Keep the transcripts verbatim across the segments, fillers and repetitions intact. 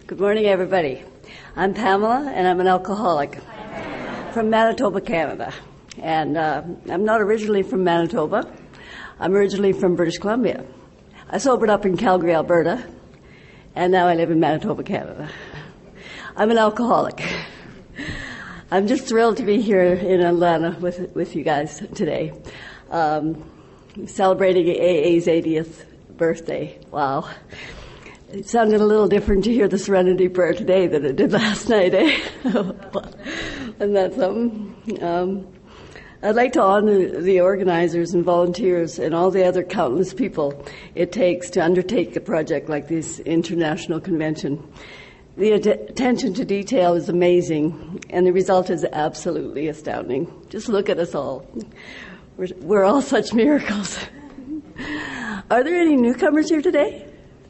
Good morning, everybody. I'm Pamela, and I'm an alcoholic from Manitoba, Canada. And uh, I'm not originally from Manitoba. I'm originally from British Columbia. I sobered up in Calgary, Alberta, and now I live in Manitoba, Canada. I'm an alcoholic. I'm just thrilled to be here in Atlanta with with you guys today, um, celebrating A A's eightieth birthday. Wow. It sounded a little different to hear the Serenity Prayer today than it did last night, eh? Isn't that something? Um, I'd like to honor the organizers and volunteers and all the other countless people it takes to undertake a project like this international convention. The att- attention to detail is amazing, and the result is absolutely astounding. Just look at us all. We're, we're all such miracles. Are there any newcomers here today?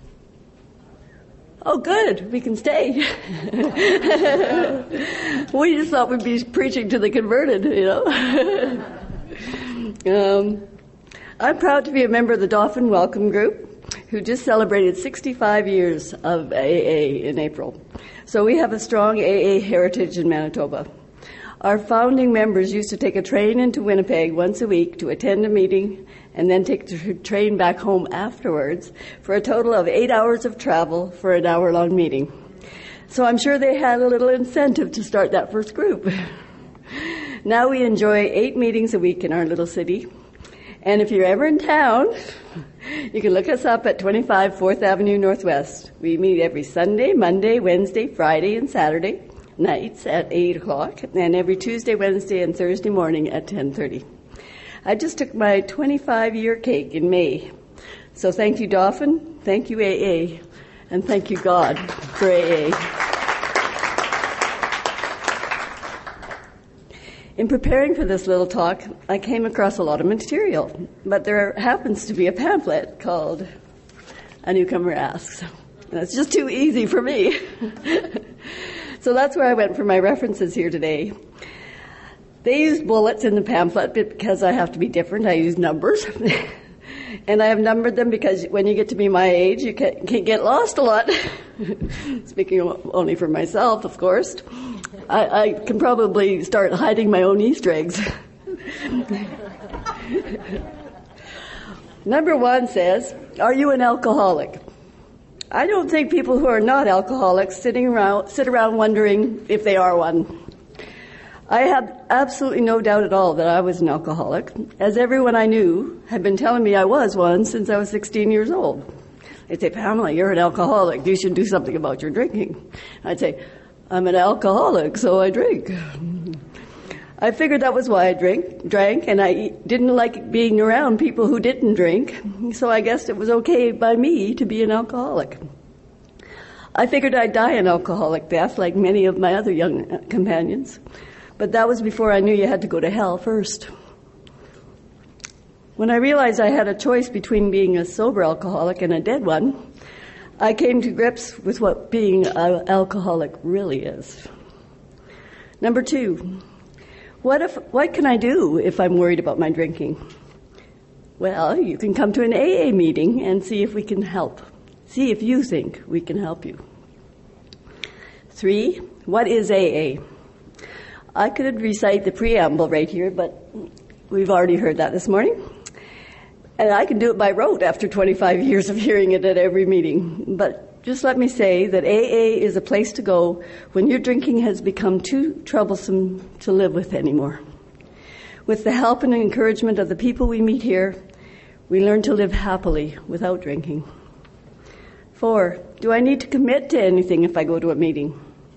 Oh, good. We can stay. We just thought we'd be preaching to the converted, you know. um, I'm proud to be a member of the Dauphin Welcome Group, who just celebrated sixty-five years of A A in April. So we have a strong A A heritage in Manitoba. Our founding members used to take a train into Winnipeg once a week to attend a meeting and then take the train back home afterwards for a total of eight hours of travel for an hour-long meeting. So I'm sure they had a little incentive to start that first group. Now we enjoy eight meetings a week in our little city. And if you're ever in town, you can look us up at twenty-five fourth Avenue Northwest. We meet every Sunday, Monday, Wednesday, Friday, and Saturday nights at eight o'clock, and every Tuesday, Wednesday, and Thursday morning at ten thirty. I just took my twenty-five-year cake in May. So thank you, Dauphin, thank you, A A, and thank you, God, for A A. In preparing for this little talk, I came across a lot of material, but there happens to be a pamphlet called A Newcomer Asks. And it's just too easy for me. So that's where I went for my references here today. They used bullets in the pamphlet because I have to be different. I use numbers. And I have numbered them because when you get to be my age, you can, can get lost a lot. Speaking only for myself, of course. I, I can probably start hiding my own Easter eggs. Number one says, are you an alcoholic? I don't think people who are not alcoholics sitting around, sit around wondering if they are one. I had absolutely no doubt at all that I was an alcoholic, as everyone I knew had been telling me I was one since I was sixteen years old. They'd say, Pamela, you're an alcoholic. You should do something about your drinking. I'd say, I'm an alcoholic, so I drink. I figured that was why I drink, drank, and I didn't like being around people who didn't drink, so I guessed it was okay by me to be an alcoholic. I figured I'd die an alcoholic death like many of my other young companions, but that was before I knew you had to go to hell first. When I realized I had a choice between being a sober alcoholic and a dead one, I came to grips with what being an alcoholic really is. Number two, What if? What can I do if I'm worried about my drinking? Well, you can come to an A A meeting and see if we can help. See if you think we can help you. Three, what is A A? I could recite the preamble right here, but we've already heard that this morning. And I can do it by rote after twenty-five years of hearing it at every meeting. But just let me say that A A is a place to go when your drinking has become too troublesome to live with anymore. With the help and encouragement of the people we meet here, we learn to live happily without drinking. Four, do I need to commit to anything if I go to a meeting?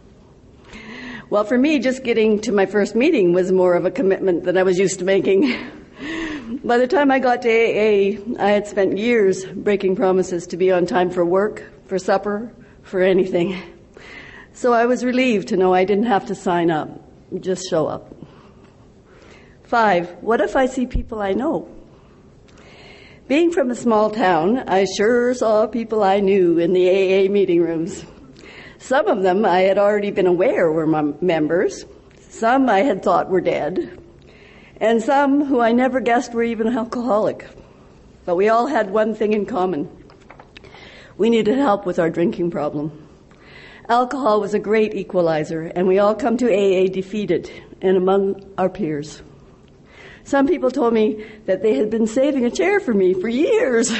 Well, for me, just getting to my first meeting was more of a commitment than I was used to making. By the time I got to A A, I had spent years breaking promises to be on time for work, for supper, for anything. So I was relieved to know I didn't have to sign up, just show up. Five, what if I see people I know? Being from a small town, I sure saw people I knew in the A A meeting rooms. Some of them I had already been aware were my members. Some I had thought were dead. And some who I never guessed were even alcoholic. But we all had one thing in common. We needed help with our drinking problem. Alcohol was a great equalizer, and we all come to A A defeated and among our peers. Some people told me that they had been saving a chair for me for years.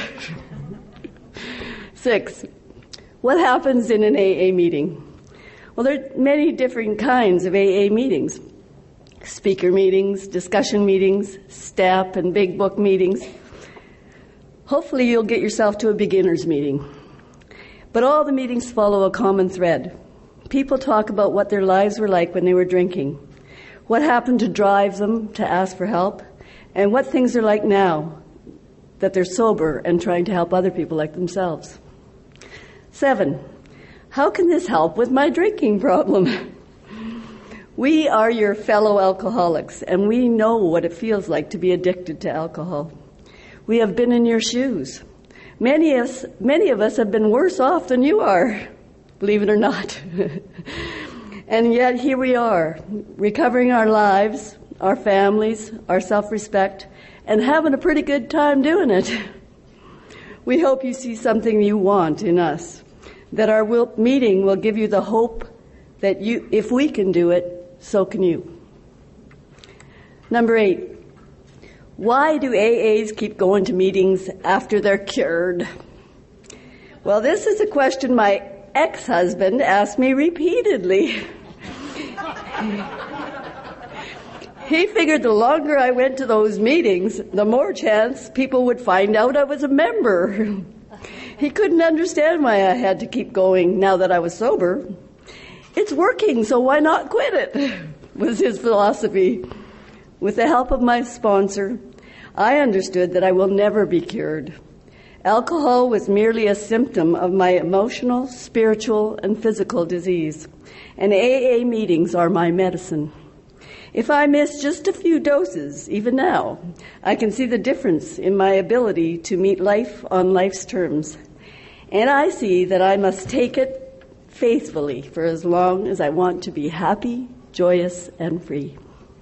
Six, what happens in an A A meeting? Well, there are many different kinds of A A meetings. Speaker meetings, discussion meetings, step and big book meetings. Hopefully you'll get yourself to a beginner's meeting. But all the meetings follow a common thread. People talk about what their lives were like when they were drinking, what happened to drive them to ask for help, and what things are like now that they're sober and trying to help other people like themselves. Seven, how can this help with my drinking problem? We are your fellow alcoholics, and we know what it feels like to be addicted to alcohol. We have been in your shoes. Many of us, many of us have been worse off than you are, believe it or not. And yet here we are, recovering our lives, our families, our self-respect, and having a pretty good time doing it. We hope you see something you want in us, that our will, meeting will give you the hope that you, if we can do it, so can you. Number eight, why do A As keep going to meetings after they're cured? Well, this is a question my ex-husband asked me repeatedly. He figured the longer I went to those meetings, the more chance people would find out I was a member. He couldn't understand why I had to keep going now that I was sober. It's working, so why not quit it? Was his philosophy. With the help of my sponsor, I understood that I will never be cured. Alcohol was merely a symptom of my emotional, spiritual, and physical disease, and A A meetings are my medicine. If I miss just a few doses, even now, I can see the difference in my ability to meet life on life's terms. And I see that I must take it faithfully for as long as I want to be happy, joyous, and free.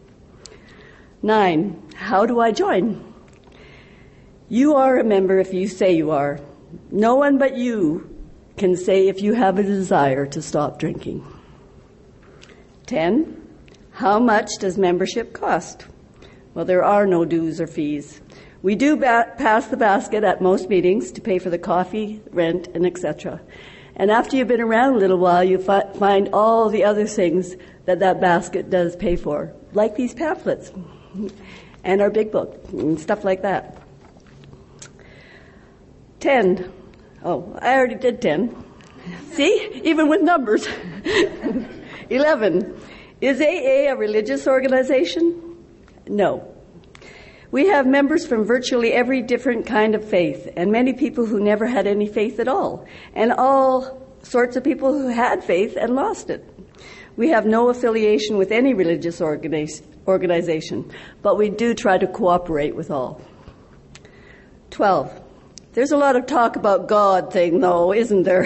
Nine, how do I join? You are a member if you say you are. No one but you can say if you have a desire to stop drinking. Ten, how much does membership cost? Well, there are no dues or fees. We do ba- pass the basket at most meetings to pay for the coffee, rent, and et cetera. And after you've been around a little while, you fi- find all the other things that that basket does pay for, like these pamphlets and our big book and stuff like that. Ten. Oh, I already did ten. See? Even with numbers. Eleven. Is A A a religious organization? No. We have members from virtually every different kind of faith, and many people who never had any faith at all, and all sorts of people who had faith and lost it. We have no affiliation with any religious organiz- organization, but we do try to cooperate with all. Twelve. There's a lot of talk about God thing, though, isn't there?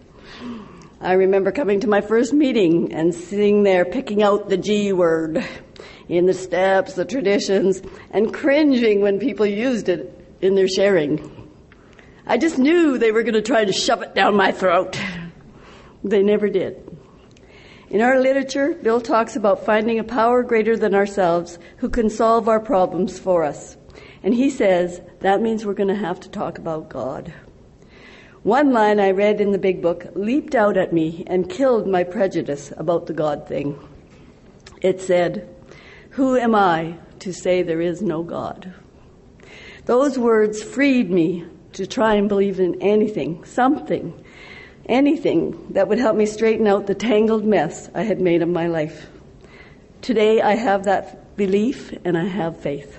I remember coming to my first meeting and sitting there picking out the G word in the steps, the traditions, and cringing when people used it in their sharing. I just knew they were going to try to shove it down my throat. They never did. In our literature, Bill talks about finding a power greater than ourselves who can solve our problems for us. And he says that means we're going to have to talk about God. One line I read in the big book leaped out at me and killed my prejudice about the God thing. It said, "Who am I to say there is no God?" Those words freed me to try and believe in anything, something, anything that would help me straighten out the tangled mess I had made of my life. Today I have that belief and I have faith.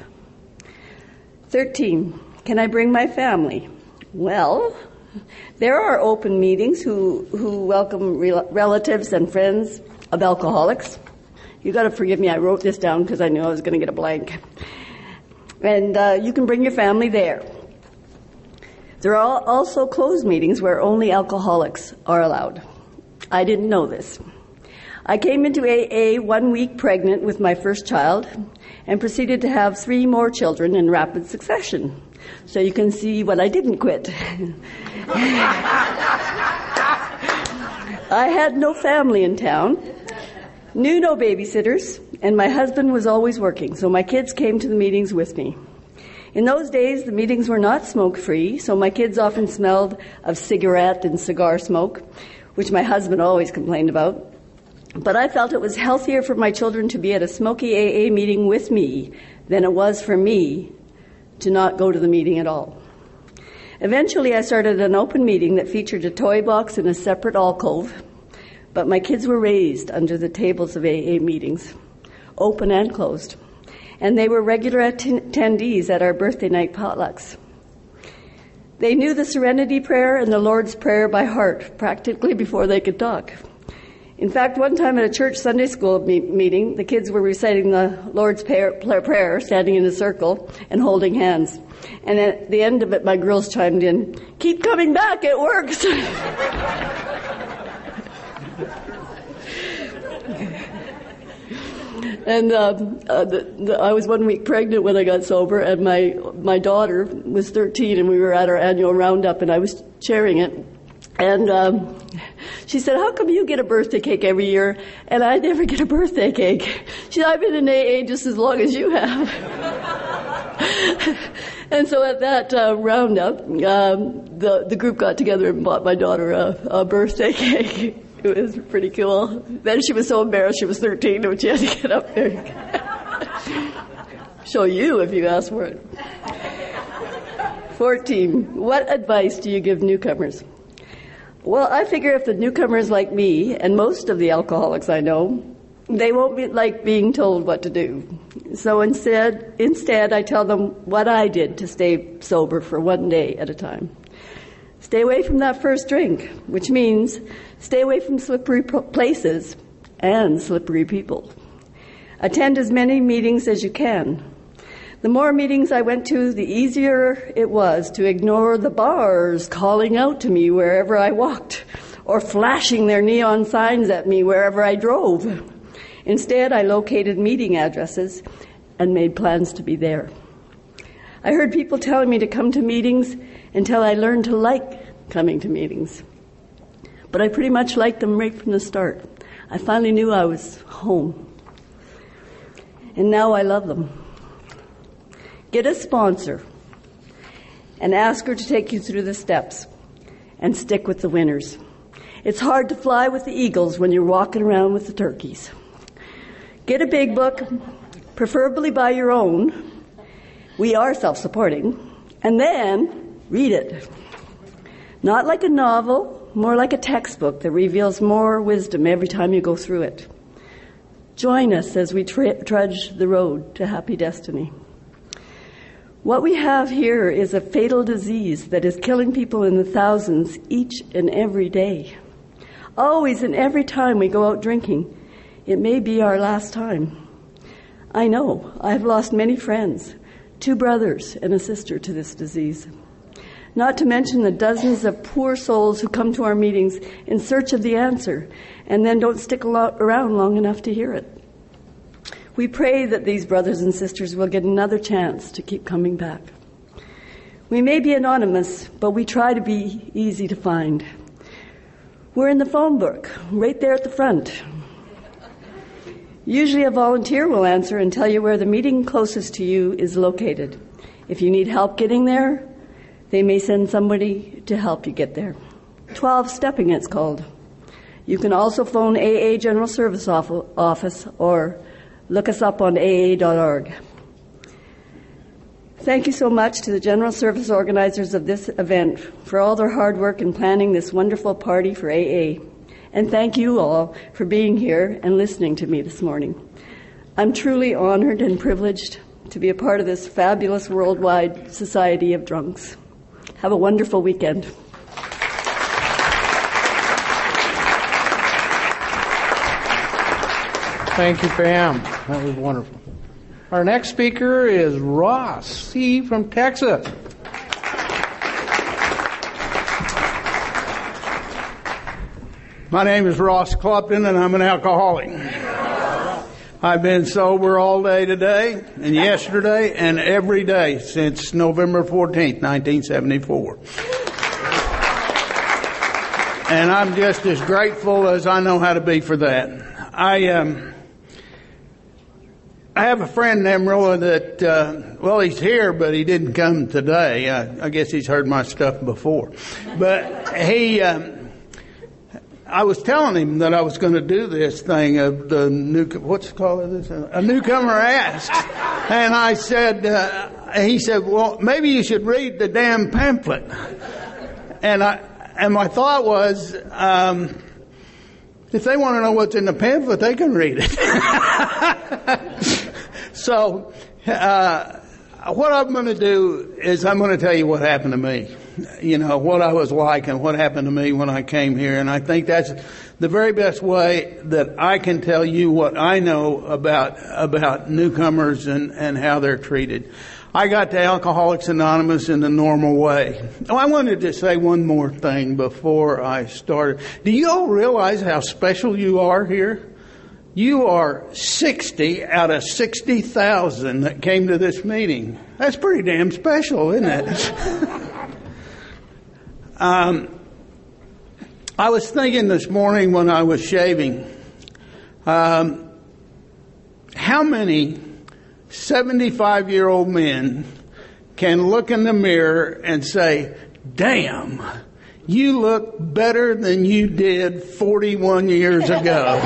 Thirteen, can I bring my family? Well, there are open meetings who, who welcome rel- relatives and friends of alcoholics. You got to forgive me, I wrote this down because I knew I was going to get a blank. And uh, you can bring your family there. There are also closed meetings where only alcoholics are allowed. I didn't know this. I came into A A one week pregnant with my first child and proceeded to have three more children in rapid succession. So you can see what I didn't quit. I had no family in town, knew no babysitters, and my husband was always working, so my kids came to the meetings with me. In those days, the meetings were not smoke-free, so my kids often smelled of cigarette and cigar smoke, which my husband always complained about. But I felt it was healthier for my children to be at a smoky A A meeting with me than it was for me to not go to the meeting at all. Eventually, I started an open meeting that featured a toy box in a separate alcove, but my kids were raised under the tables of A A meetings, open and closed, and they were regular attendees at our birthday night potlucks. They knew the Serenity Prayer and the Lord's Prayer by heart, practically before they could talk. In fact, one time at a church Sunday school me- meeting, the kids were reciting the Lord's prayer, prayer, standing in a circle and holding hands. And at the end of it, my girls chimed in, "Keep coming back, it works." And um, uh, the, the, I was one week pregnant when I got sober, and my my daughter was thirteen, and we were at our annual roundup, and I was chairing it. And um, she said, "How come you get a birthday cake every year, and I never get a birthday cake?" She said, "I've been in A A just as long as you have." And so at that uh, roundup, um, the the group got together and bought my daughter a, a birthday cake. It was pretty cool. Then she was so embarrassed she was thirteen when she had to get up there. Show you if you ask for it. fourteen. What advice do you give newcomers? Well, I figure if the newcomers like me, and most of the alcoholics I know, they won't be like being told what to do. So instead, instead, I tell them what I did to stay sober for one day at a time. Stay away from that first drink, which means stay away from slippery places and slippery people. Attend as many meetings as you can. The more meetings I went to, the easier it was to ignore the bars calling out to me wherever I walked, or flashing their neon signs at me wherever I drove. Instead, I located meeting addresses and made plans to be there. I heard people telling me to come to meetings until I learned to like coming to meetings. But I pretty much liked them right from the start. I finally knew I was home. And now I love them. Get a sponsor and ask her to take you through the steps and stick with the winners. It's hard to fly with the eagles when you're walking around with the turkeys. Get a big book, preferably by your own. We are self-supporting. And then read it. Not like a novel, more like a textbook that reveals more wisdom every time you go through it. Join us as we tra- trudge the road to happy destiny. What we have here is a fatal disease that is killing people in the thousands each and every day. Always and every time we go out drinking, it may be our last time. I know, I've lost many friends, two brothers and a sister to this disease. Not to mention the dozens of poor souls who come to our meetings in search of the answer and then don't stick around long enough to hear it. We pray that these brothers and sisters will get another chance to keep coming back. We may be anonymous, but we try to be easy to find. We're in the phone book, right there at the front. Usually a volunteer will answer and tell you where the meeting closest to you is located. If you need help getting there, they may send somebody to help you get there. twelve-stepping it's called. You can also phone A A General Service Office or look us up on A A dot org. Thank you so much to the general service organizers of this event for all their hard work in planning this wonderful party for A A. And thank you all for being here and listening to me this morning. I'm truly honored and privileged to be a part of this fabulous worldwide society of drunks. Have a wonderful weekend. Thank you, Pam. That was wonderful. Our next speaker is Ross C. from Texas. My name is Ross Clupton, and I'm an alcoholic. I've been sober all day today, and yesterday, and every day since November fourteenth, nineteen seventy-four. And I'm just as grateful as I know how to be for that. I um, I have a friend in Amarillo that, uh, well, he's here, but he didn't come today. I, I guess he's heard my stuff before. But he, um, I was telling him that I was going to do this thing of the new, what's it called this? A Newcomer Asks. And I said, uh, he said, well, maybe you should read the damn pamphlet. And I, And my thought was, um, if they want to know what's in the pamphlet, they can read it. So, uh, what I'm going to do is I'm going to tell you what happened to me. You know, what I was like and what happened to me when I came here. And I think that's the very best way that I can tell you what I know about, about newcomers and, and how they're treated. I got to Alcoholics Anonymous in the normal way. Oh, I wanted to say one more thing before I started. Do you all realize how special you are here? You are sixty out of sixty thousand that came to this meeting. That's pretty damn special, isn't it? um, I was thinking this morning when I was shaving, um, how many seventy-five-year-old men can look in the mirror and say, damn, you look better than you did forty-one years ago.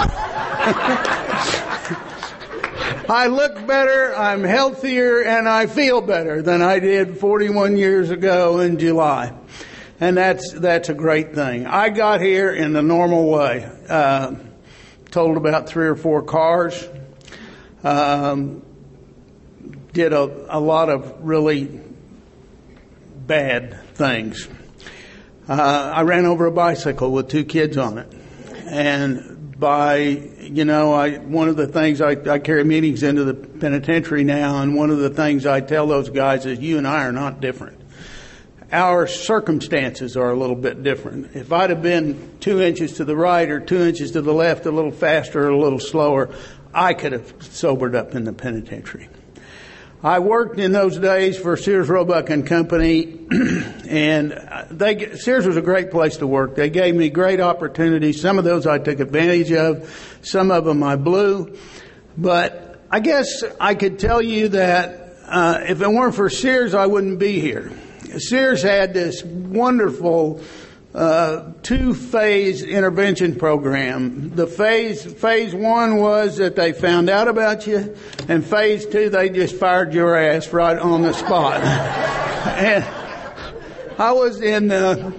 I look better, I'm healthier, and I feel better than I did forty-one years ago in July. And that's that's a great thing. I got here in the normal way. Uh, told about three or four cars. Um, did a, a lot of really bad things. Uh, I ran over a bicycle with two kids on it. And by, you know, I, one of the things I, I carry meetings into the penitentiary now, and one of the things I tell those guys is you and I are not different. Our circumstances are a little bit different. If I'd have been two inches to the right or two inches to the left, a little faster or a little slower, I could have sobered up in the penitentiary. I worked in those days for Sears, Roebuck and Company, and they, Sears was a great place to work. They gave me great opportunities. Some of those I took advantage of. Some of them I blew. But I guess I could tell you that uh, if it weren't for Sears, I wouldn't be here. Sears had this wonderful Uh, two-phase intervention program. The phase, phase one was that they found out about you, and phase two, they just fired your ass right on the spot. And I was in, uh,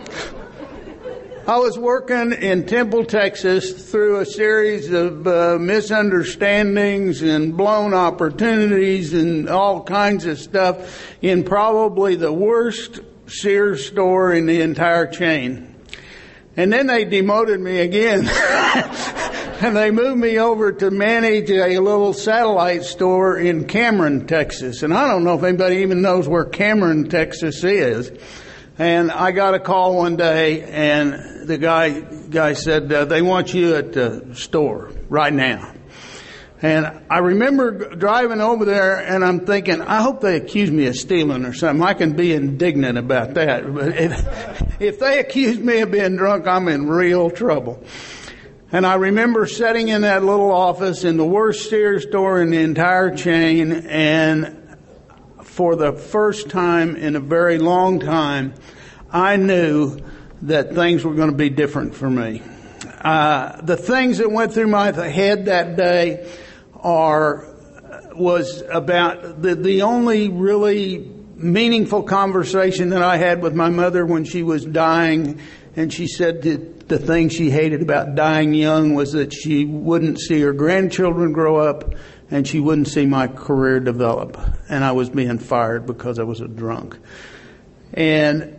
I was working in Temple, Texas through a series of uh, misunderstandings and blown opportunities and all kinds of stuff in probably the worst Sears store in the entire chain. And then they demoted me again. And they moved me over to manage a little satellite store in Cameron, Texas. And I don't know if anybody even knows where Cameron, Texas is. And I got a call one day, and the guy guy said, uh, they want you at the store right now. And I remember driving over there, and I'm thinking, I hope they accuse me of stealing or something. I can be indignant about that. But if, if they accuse me of being drunk, I'm in real trouble. And I remember sitting in that little office in the worst Sears store in the entire chain, and for the first time in a very long time, I knew that things were going to be different for me. Uh, the things that went through my head that day are, was about the, the only really meaningful conversation that I had with my mother when she was dying. And she said that the thing she hated about dying young was that she wouldn't see her grandchildren grow up, and she wouldn't see my career develop. And I was being fired because I was a drunk. And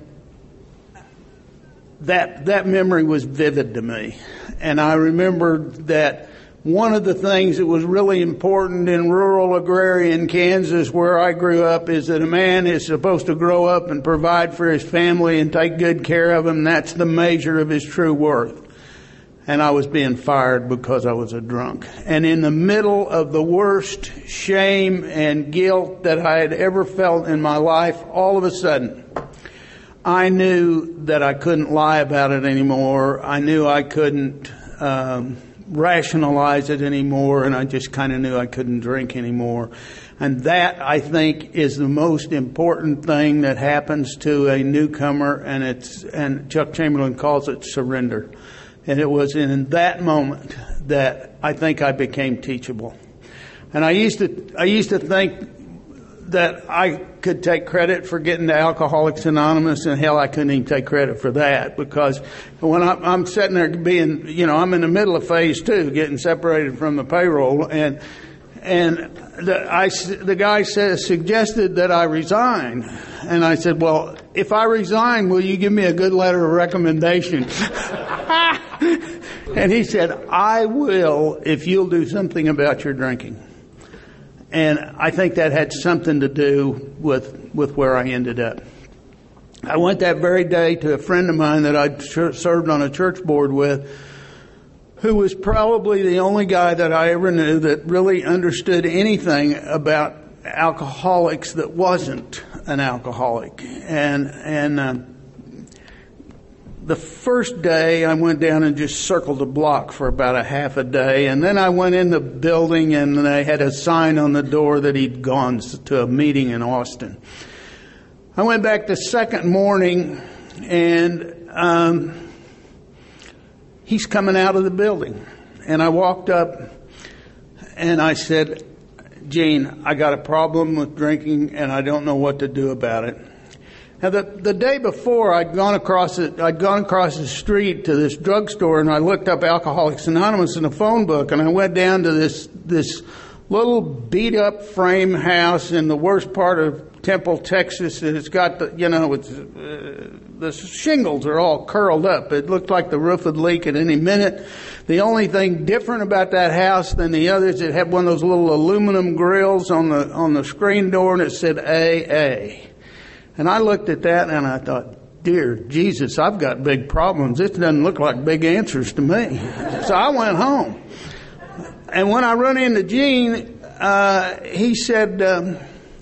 that, that memory was vivid to me. And I remember that one of the things that was really important in rural agrarian Kansas, where I grew up, is that a man is supposed to grow up and provide for his family and take good care of them. That's the measure of his true worth. And I was being fired because I was a drunk. And in the middle of the worst shame and guilt that I had ever felt in my life, all of a sudden, I knew that I couldn't lie about it anymore. I knew I couldn't um, rationalize it anymore, and I just kind of knew I couldn't drink anymore. And that, I think, is the most important thing that happens to a newcomer, and it's and Chuck Chamberlain calls it surrender. And it was in that moment that I think I became teachable. And I used to I used to think that I could take credit for getting to Alcoholics Anonymous, and hell, I couldn't even take credit for that, because when I'm, I'm sitting there being, you know, I'm in the middle of phase two, getting separated from the payroll, and and the, I, the guy says, suggested that I resign. And I said, well, if I resign, will you give me a good letter of recommendation? And he said, I will if you'll do something about your drinking. And I think that had something to do with, with where I ended up. I went that very day to a friend of mine that I'd served on a church board with, who was probably the only guy that I ever knew that really understood anything about alcoholics that wasn't an alcoholic. And, and, um, the first day I went down and just circled the block for about a half a day, and then I went in the building and they had a sign on the door that he'd gone to a meeting in Austin. I went back the second morning, and um, he's coming out of the building, and I walked up and I said, Gene, I got a problem with drinking and I don't know what to do about it. Now, the, the day before, I'd gone across it, I'd gone across the street to this drugstore, and I looked up Alcoholics Anonymous in a phone book, and I went down to this this little beat-up frame house in the worst part of Temple, Texas. And it's got the, you know, it's uh, the shingles are all curled up. It looked like the roof would leak at any minute. The only thing different about that house than the others, it had one of those little aluminum grills on the on the screen door, and it said A A. And I looked at that and I thought, dear Jesus, I've got big problems. This doesn't look like big answers to me. So I went home. And when I run into Gene, uh, he said, um,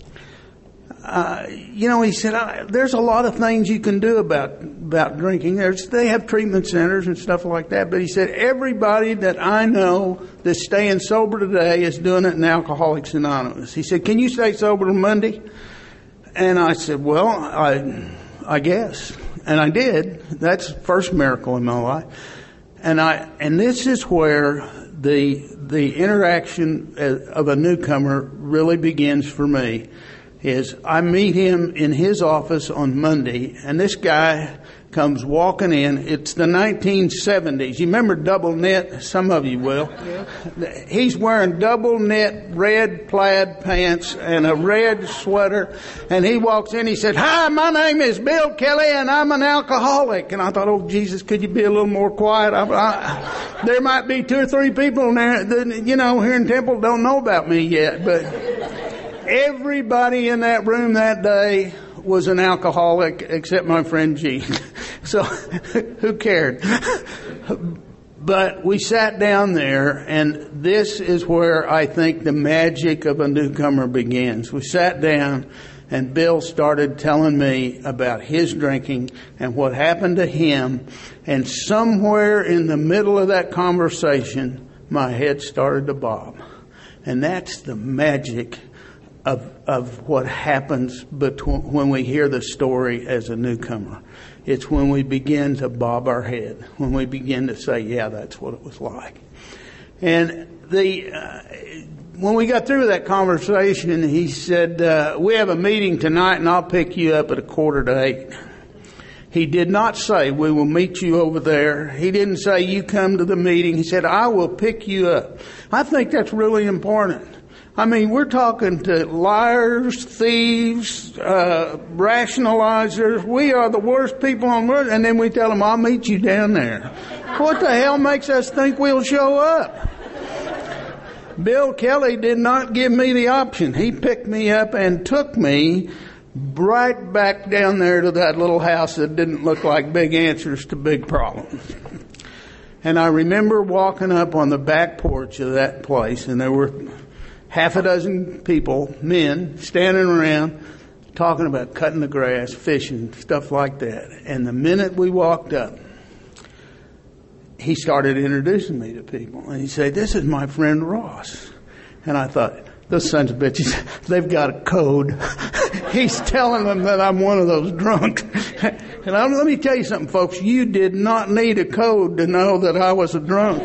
uh, you know, he said, I, there's a lot of things you can do about, about drinking. There's, they have treatment centers and stuff like that. But he said, everybody that I know that's staying sober today is doing it in Alcoholics Anonymous. He said, can you stay sober on Monday? And I said, well, I, I guess. And I did. That's the first miracle in my life. And I, and this is where the, the interaction of a newcomer really begins for me. Is I meet him in his office on Monday, and this guy comes walking in. It's the nineteen seventies. You remember double knit? Some of you will. Yeah. He's wearing double knit red plaid pants and a red sweater, and he walks in. He said, hi, my name is Bill Kelly, and I'm an alcoholic. And I thought, oh, Jesus, could you be a little more quiet? I, I, there might be two or three people in there that, you know, here in Temple don't know about me yet, but everybody in that room that day was an alcoholic except my friend Gene. So who cared? But we sat down there, and this is where I think the magic of a newcomer begins. We sat down, and Bill started telling me about his drinking and what happened to him. And somewhere in the middle of that conversation, my head started to bob. And that's the magic Of, of what happens between, when we hear the story as a newcomer. It's when we begin to bob our head, when we begin to say, yeah, that's what it was like. And the uh, when we got through that conversation, he said, uh, we have a meeting tonight and I'll pick you up at a quarter to eight. He did not say, we will meet you over there. He didn't say, you come to the meeting. He said, I will pick you up. I think that's really important. I mean, we're talking to liars, thieves, uh, rationalizers. We are the worst people on earth. And then we tell them, I'll meet you down there. What the hell makes us think we'll show up? Bill Kelly did not give me the option. He picked me up and took me right back down there to that little house that didn't look like big answers to big problems. And I remember walking up on the back porch of that place, and there were half a dozen people, men, standing around talking about cutting the grass, fishing, stuff like that. And the minute we walked up, he started introducing me to people. And he said, "This is my friend Ross." And I thought, those sons of bitches, they've got a code. He's telling them that I'm one of those drunks. And I'm, let me tell you something, folks. You did not need a code to know that I was a drunk.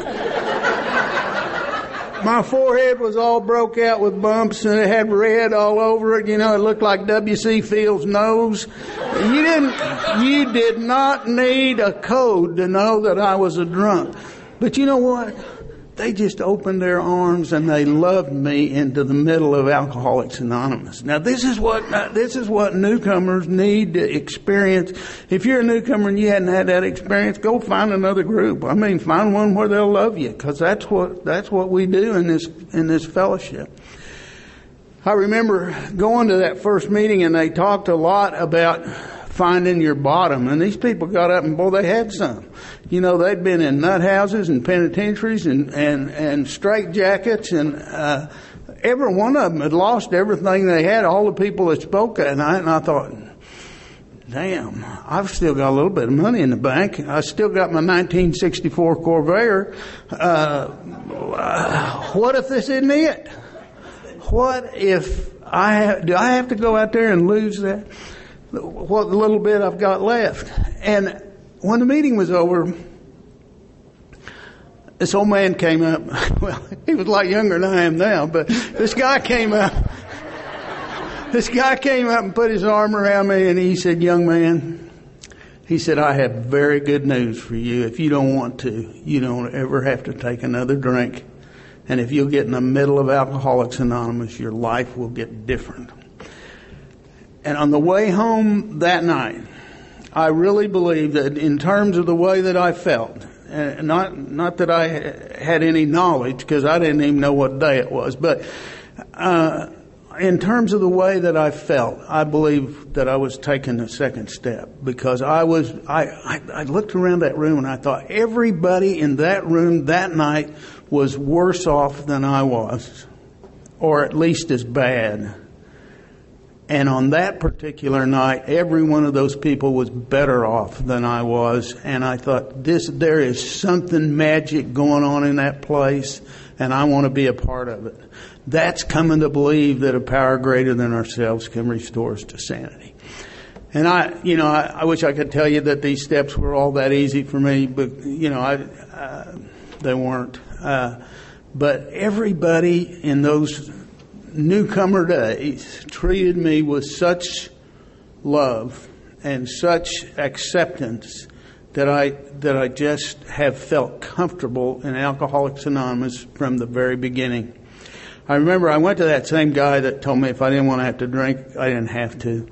My forehead was all broke out with bumps, and it had red all over it. You know, it looked like W C Field's nose. You didn't, you did not need a code to know that I was a drunk. But you know what? They just opened their arms and they loved me into the middle of Alcoholics Anonymous. Now, this is what this is what newcomers need to experience. If you're a newcomer and you hadn't had that experience, go find another group. I mean, find one where they'll love you, because that's what that's what we do in this in this fellowship. I remember going to that first meeting, and they talked a lot about finding your bottom. And these people got up and, boy, they had some. You know, they'd been in nut houses and penitentiaries and, and, and straitjackets, and uh, every one of them had lost everything they had, all the people that spoke that night. And I thought, damn, I've still got a little bit of money in the bank. I still got my nineteen sixty-four Corvair. Uh, what if this isn't it? What if I have, do I have to go out there and lose that? What little bit I've got left. And when the meeting was over, this old man came up. Well, he was a lot younger than I am now, but this guy came up. This guy came up and put his arm around me, and he said, "Young man," he said, "I have very good news for you. If you don't want to, you don't ever have to take another drink. And if you'll get in the middle of Alcoholics Anonymous, your life will get different." And on the way home that night, I really believe that in terms of the way that I felt, and not not that I had any knowledge, because I didn't even know what day it was, but uh, in terms of the way that I felt, I believe that I was taking a second step, because I was I, I, I looked around that room and I thought everybody in that room that night was worse off than I was, or at least as bad. And on that particular night, every one of those people was better off than I was. And I thought, this, there is something magic going on in that place, and I want to be a part of it. That's coming to believe that a power greater than ourselves can restore us to sanity. And I, you know, I, I wish I could tell you that these steps were all that easy for me, but, you know, I, uh, they weren't. Uh, but everybody in those newcomer days treated me with such love and such acceptance that I that I just have felt comfortable in Alcoholics Anonymous from the very beginning. I remember I went to that same guy that told me if I didn't want to have to drink, I didn't have to.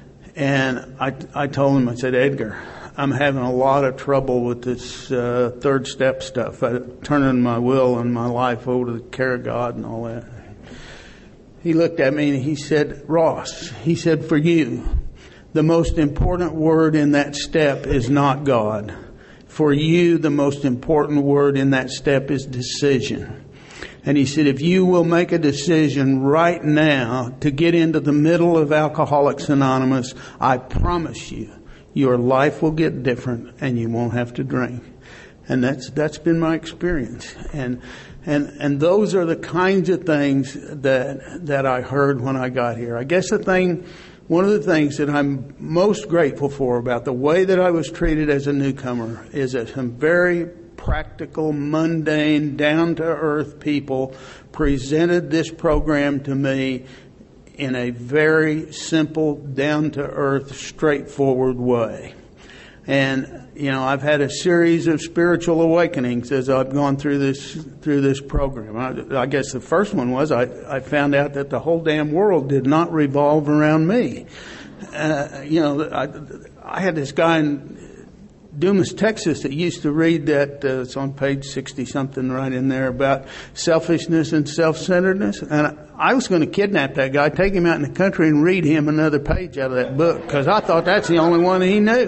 And I I told him, I said, "Edgar, I'm having a lot of trouble with this uh, third step stuff, I, turning my will and my life over to the care of God and all that." He looked at me and he said, "Ross," he said, "for you, the most important word in that step is not God. For you, the most important word in that step is decision." And he said, "If you will make a decision right now to get into the middle of Alcoholics Anonymous, I promise you, your life will get different and you won't have to drink." And that's that's been my experience. And And and those are the kinds of things that that I heard when I got here. I guess the thing, one of the things that I'm most grateful for about the way that I was treated as a newcomer is that some very practical, mundane, down-to-earth people presented this program to me in a very simple, down-to-earth, straightforward way. And, you know, I've had a series of spiritual awakenings as I've gone through this through this program. I, I guess the first one was I, I found out that the whole damn world did not revolve around me. Uh, you know, I, I had this guy in Dumas, Texas that used to read that, uh, it's on page sixty-something right in there, about selfishness and self-centeredness. And I, I was going to kidnap that guy, take him out in the country and read him another page out of that book, because I thought that's the only one he knew.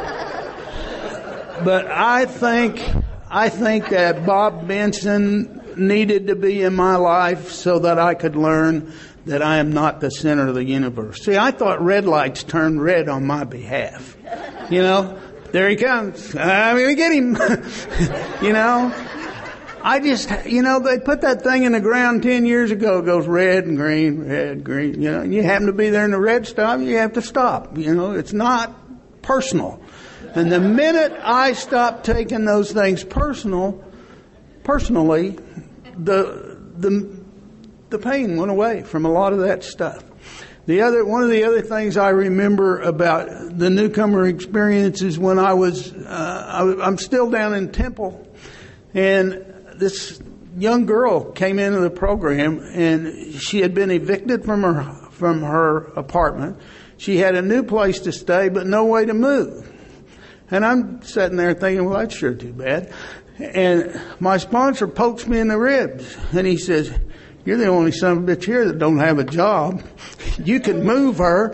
But I think, I think that Bob Benson needed to be in my life so that I could learn that I am not the center of the universe. See, I thought red lights turned red on my behalf. You know, there he comes. I'm going to get him. You know, I just, you know, they put that thing in the ground ten years ago. It goes red and green, red, green. You know, you happen to be there in the red stop, you have to stop. You know, it's not personal. And the minute I stopped taking those things personal, personally, the the the pain went away from a lot of that stuff. The other one of the other things I remember about the newcomer experience is when I was uh, I, I'm still down in Temple, and this young girl came into the program, and she had been evicted from her from her apartment. She had a new place to stay, but no way to move. And I'm sitting there thinking, well, that's sure too bad. And my sponsor pokes me in the ribs, and he says, "You're the only son of a bitch here that don't have a job. You can move her."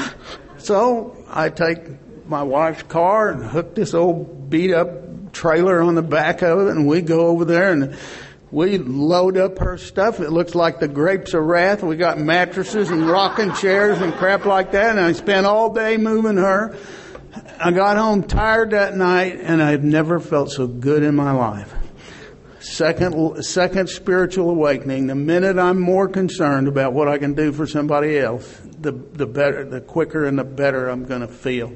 So I take my wife's car and hook this old beat up trailer on the back of it, and we go over there and we load up her stuff. It looks like the grapes of wrath. We got mattresses and rocking chairs and crap like that, and I spent all day moving her. I got home tired that night, and I've never felt so good in my life. Second, second spiritual awakening. The minute I'm more concerned about what I can do for somebody else, the the better, the quicker and the better I'm going to feel.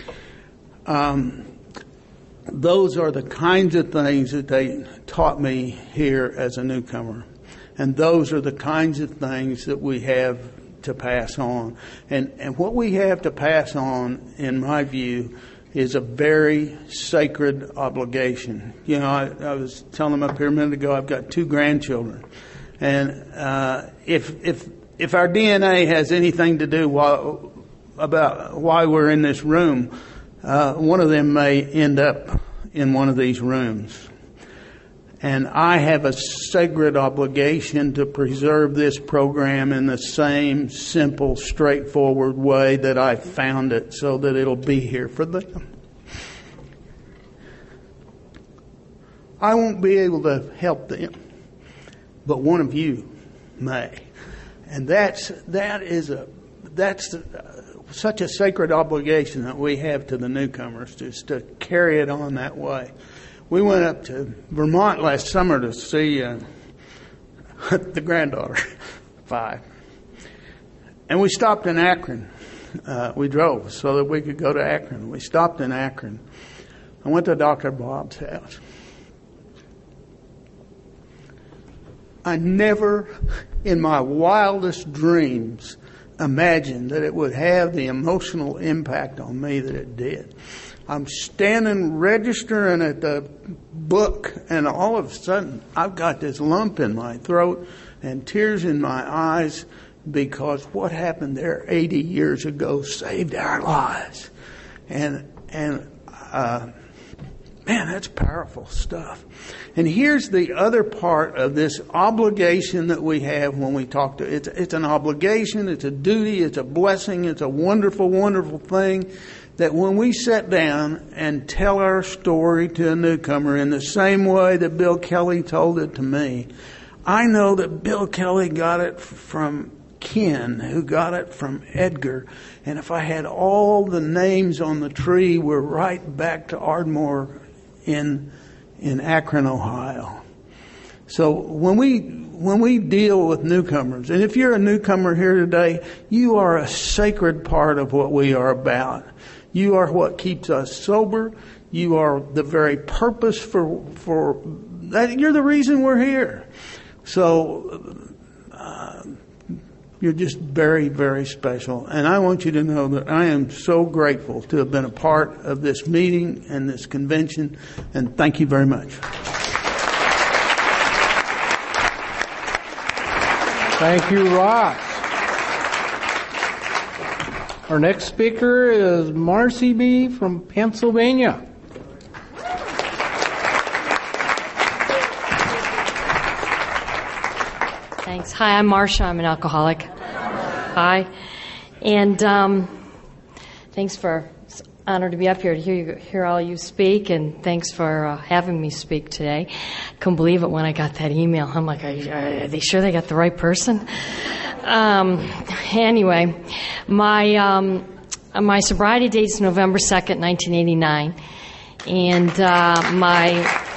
Um, those are the kinds of things that they taught me here as a newcomer, and those are the kinds of things that we have to pass on. And and what we have to pass on, in my view, is a very sacred obligation. You know, I, I was telling them up here a minute ago, I've got two grandchildren. And uh, if if if our D N A has anything to do while, about why we're in this room, uh, one of them may end up in one of these rooms. And I have a sacred obligation to preserve this program in the same simple, straightforward way that I found it, so that it'll be here for them. I won't be able to help them, but one of you may. And that's, that is a, that's a, such a sacred obligation that we have to the newcomers, just to carry it on that way. We went up to Vermont last summer to see uh, the granddaughter, five. And we stopped in Akron. Uh, we drove so that we could go to Akron. We stopped in Akron. I went to Doctor Bob's house. I never, in my wildest dreams, imagined that it would have the emotional impact on me that it did. I'm standing registering at the book, and all of a sudden I've got this lump in my throat and tears in my eyes, because what happened there eighty years ago saved our lives. And, and, uh, man, that's powerful stuff. And here's the other part of this obligation that we have when we talk to, it's, it's an obligation, it's a duty, it's a blessing, it's a wonderful, wonderful thing, that when we sit down and tell our story to a newcomer in the same way that Bill Kelly told it to me, I know that Bill Kelly got it from Ken, who got it from Edgar. And if I had all the names on the tree, we're right back to Ardmore in in Akron, Ohio. So when we when we deal with newcomers, and if you're a newcomer here today, you are a sacred part of what we are about. You are what keeps us sober. You are the very purpose for for that. You're the reason we're here. So uh, you're just very, very special. And I want you to know that I am so grateful to have been a part of this meeting and this convention. And thank you very much. Thank you, Ross. Our next speaker is Marcy B. from Pennsylvania. Thanks. Hi, I'm Marcia. I'm an alcoholic. Hi. And um, thanks for, it's an honor to be up here to hear, you, hear all you speak, and thanks for uh, having me speak today. couldn't believe it when I got that email. I'm like, are, you, are they sure they got the right person? Um, anyway, my um, my sobriety date is November second, nineteen eighty-nine, and uh, my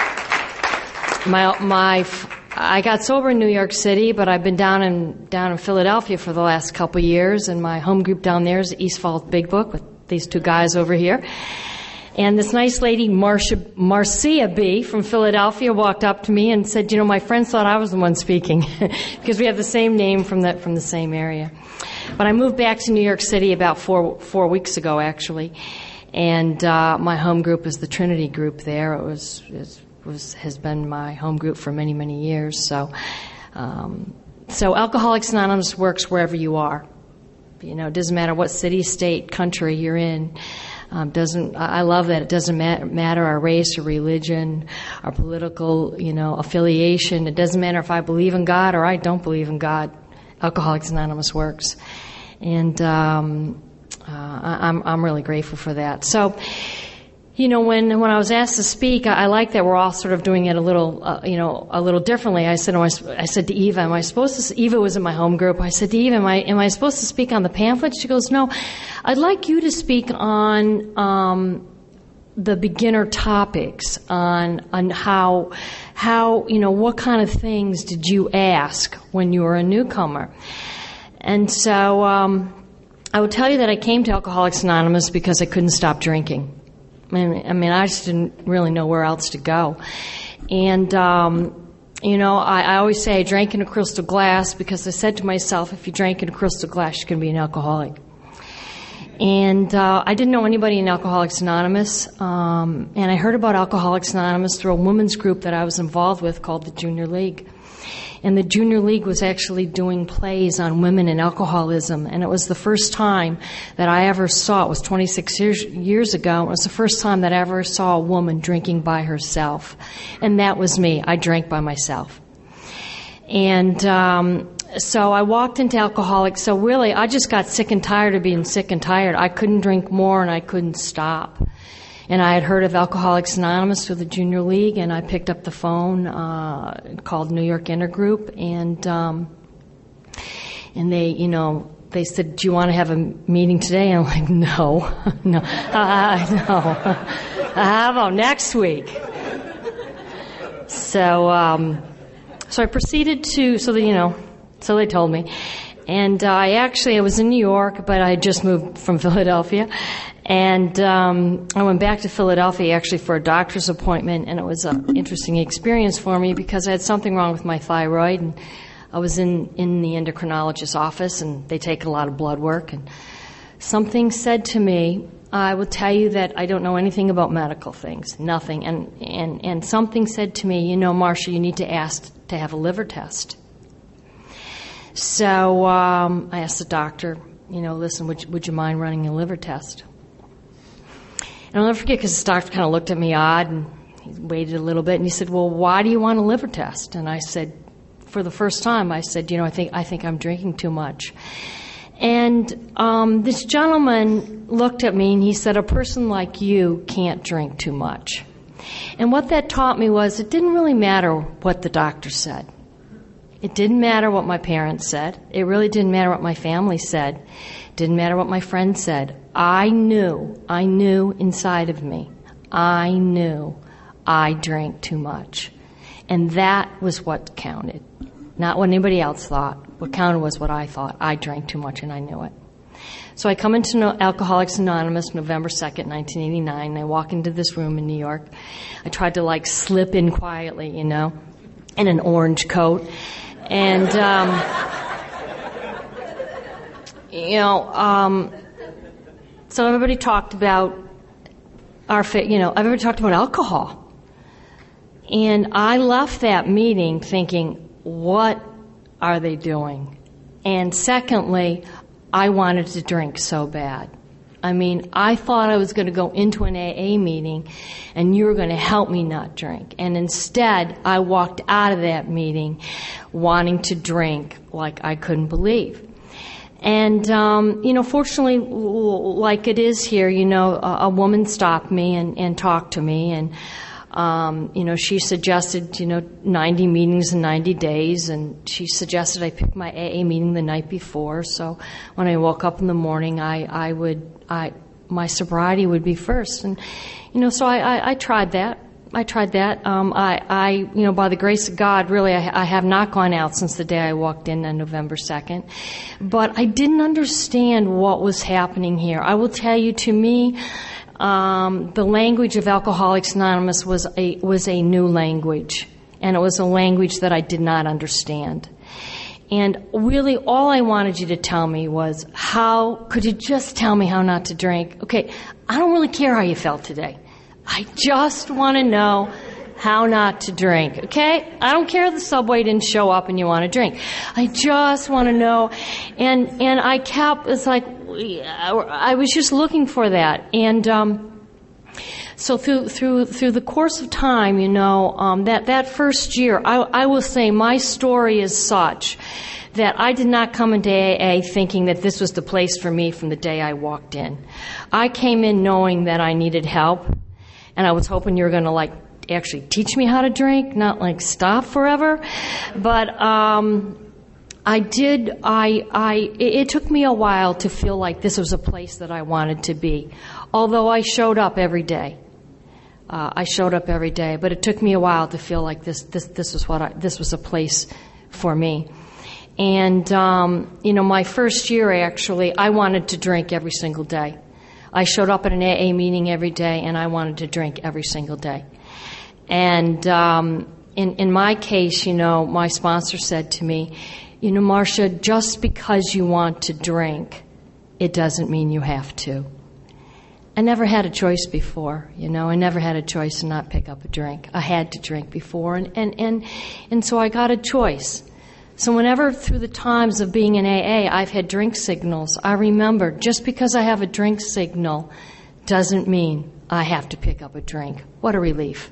my my. I got sober in New York City, but I've been down in down in Philadelphia for the last couple of years, and my home group down there is East Falls Big Book with these two guys over here. And this nice lady, Marcia, Marcia B. from Philadelphia, walked up to me and said, you know, my friends thought I was the one speaking because we have the same name from the from the same area. But I moved back to New York City about four four weeks ago, actually, and uh, my home group is the Trinity group there. It was. It was Was, has been my home group for many, many years. So, um, so Alcoholics Anonymous works wherever you are. You know, it doesn't matter what city, state, country you're in. Um, doesn't I love that it doesn't ma- matter our race or religion, our political, you know, affiliation. It doesn't matter if I believe in God or I don't believe in God. Alcoholics Anonymous works, and um, uh, I, I'm I'm really grateful for that. So. You know, when when I was asked to speak, I, I like that we're all sort of doing it a little, uh, you know, a little differently. I said, oh, I, I said to Eva, am I supposed to? Eva was in my home group. I said to Eva, am I am I supposed to speak on the pamphlet? She goes, no, I'd like you to speak on um, the beginner topics, on on how how you know what kind of things did you ask when you were a newcomer, and so um, I would tell you that I came to Alcoholics Anonymous because I couldn't stop drinking. I mean, I just didn't really know where else to go. And, um, you know, I, I always say I drank in a crystal glass because I said to myself, if you drank in a crystal glass, you're going to be an alcoholic. And uh, I didn't know anybody in Alcoholics Anonymous. Um, and I heard about Alcoholics Anonymous through a women's group that I was involved with called the Junior League. And the Junior League was actually doing plays on women and alcoholism. And it was the first time that I ever saw, it was twenty-six years, years ago, it was the first time that I ever saw a woman drinking by herself. And that was me. I drank by myself. And um, so I walked into Alcoholics. So really, I just got sick and tired of being sick and tired. I couldn't drink more and I couldn't stop. And I had heard of Alcoholics Anonymous through the Junior League, and I picked up the phone, uh, called New York Intergroup, and um, and they, you know, they said, "Do you want to have a meeting today?" And I'm like, "No, no, uh, no. How about next week?" So, um, so I proceeded to, so that you know, so they told me, and uh, I actually I was in New York, but I had just moved from Philadelphia. And um, I went back to Philadelphia actually for a doctor's appointment, and it was an interesting experience for me because I had something wrong with my thyroid, and I was in, in the endocrinologist's office, and they take a lot of blood work, and something said to me, I will tell you that I don't know anything about medical things, nothing, and, and, and something said to me, you know, Marcia, you need to ask to have a liver test. So um, I asked the doctor, you know, listen, would you, would you mind running a liver test? And I'll never forget because the doctor kind of looked at me odd and he waited a little bit and he said, well, why do you want a liver test? And I said, for the first time, I said, you know, I think I think I'm drinking too much. And um, this gentleman looked at me and he said, a person like you can't drink too much. And what that taught me was it didn't really matter what the doctor said. It didn't matter what my parents said. It really didn't matter what my family said. It didn't matter what my friends said. I knew, I knew inside of me, I knew I drank too much. And that was what counted. Not what anybody else thought. What counted was what I thought. I drank too much and I knew it. So I come into Alcoholics Anonymous November second, nineteen eighty-nine, and I walk into this room in New York. I tried to like slip in quietly, you know, in an orange coat. And, um, you know, um, so everybody talked about our, you know, everybody talked about alcohol. And I left that meeting thinking, what are they doing? And secondly, I wanted to drink so bad. I mean, I thought I was going to go into an A A meeting and you were going to help me not drink. And instead, I walked out of that meeting wanting to drink like I couldn't believe. And, um, you know, fortunately, like it is here, you know, a, a woman stopped me and, and talked to me. And Um, you know, she suggested, you know, ninety meetings in ninety days, and she suggested I pick my A A meeting the night before. So when I woke up in the morning, I, I would, I, my sobriety would be first. And, you know, so I, I, I tried that. I tried that. Um, I, I, you know, by the grace of God, really, I, I have not gone out since the day I walked in on November second. But I didn't understand what was happening here. I will tell you, to me, um, the language of Alcoholics Anonymous was a was a new language, and it was a language that I did not understand. And really, all I wanted you to tell me was, how could you just tell me how not to drink? Okay, I don't really care how you felt today. I just want to know how not to drink, okay? I don't care if the subway didn't show up and you want to drink. I just want to know. And and I kept, it's like, I was just looking for that. And um, so through through through the course of time, you know, um, that, that first year, I, I will say my story is such that I did not come into A A thinking that this was the place for me from the day I walked in. I came in knowing that I needed help. And I was hoping you were going to, like, actually teach me how to drink, not, like, stop forever. But um, I did, I, I, it, it took me a while to feel like this was a place that I wanted to be. Although I showed up every day. Uh, I showed up every day. But it took me a while to feel like this, this, this was what I, this was a place for me. And, um, you know, my first year, actually, I wanted to drink every single day. I showed up at an A A meeting every day, and I wanted to drink every single day. And um, in, in my case, you know, my sponsor said to me, you know, Marcia, just because you want to drink, it doesn't mean you have to. I never had a choice before, you know. I never had a choice to not pick up a drink. I had to drink before, and, and, and, and so I got a choice. So whenever through the times of being in A A, I've had drink signals, I remember just because I have a drink signal doesn't mean I have to pick up a drink. What a relief.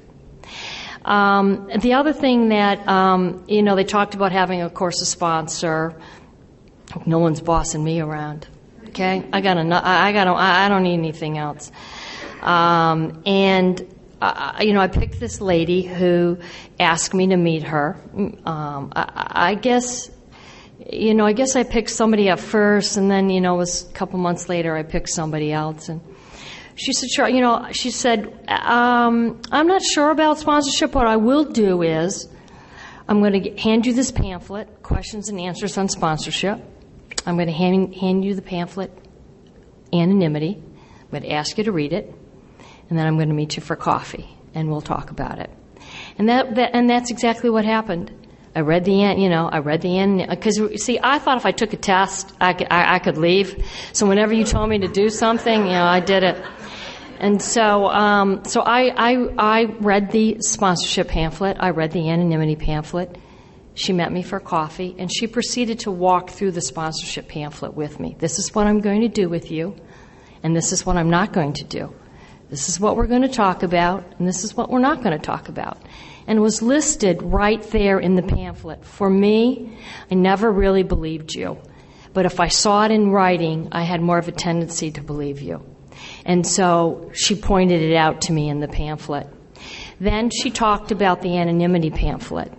Um, the other thing that, um, you know, they talked about having, of course, a sponsor. No one's bossing me around. Okay? I got a, I got a, I don't need anything else. Um, and Uh, you know, I picked this lady who asked me to meet her. Um, I, I guess, you know, I guess I picked somebody up first, and then, you know, it was a couple months later I picked somebody else. And she said, sure, you know, she said, um, I'm not sure about sponsorship. What I will do is I'm going to hand you this pamphlet, Questions and Answers on Sponsorship. I'm going to hand, hand you the pamphlet, Anonymity. I'm going to ask you to read it. And then I'm going to meet you for coffee, and we'll talk about it. And that, that and that's exactly what happened. I read the end, you know, I read the end, because, see, I thought if I took a test, I could, I, I could leave. So whenever you told me to do something, you know, I did it. And so, um, so I, I, I read the sponsorship pamphlet. I read the anonymity pamphlet. She met me for coffee, and she proceeded to walk through the sponsorship pamphlet with me. This is what I'm going to do with you, and this is what I'm not going to do. This is what we're going to talk about, and this is what we're not going to talk about. And it was listed right there in the pamphlet. For me, I never really believed you. But if I saw it in writing, I had more of a tendency to believe you. And so she pointed it out to me in the pamphlet. Then she talked about the anonymity pamphlet.